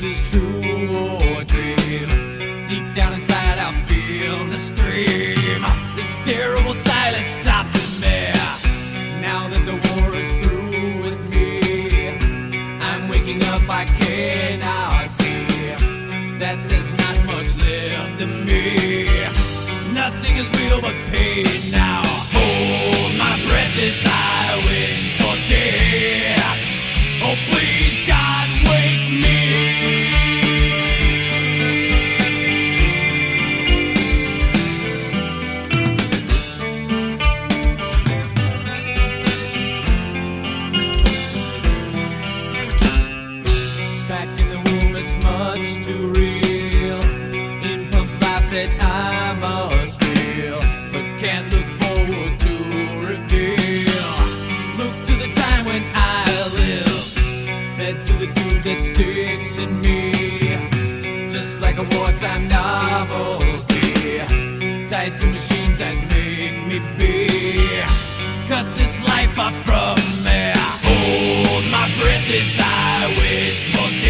is true or dream. Deep down inside I feel the scream. This terrible silence stops in me. Now that the war is through with me, I'm waking up, I cannot see that there's not much left of me. Nothing is real but pain now. Hold my breath as I wish for death. Oh please God, wake me. Back in the womb, it's much too real. In pumps life that I must feel, but can't look forward to reveal. Look to the time when I live, led to the truth that sticks in me, just like a wartime novelty, tied to machines that make me be. Cut this life off from me. Hold my breath as I wish for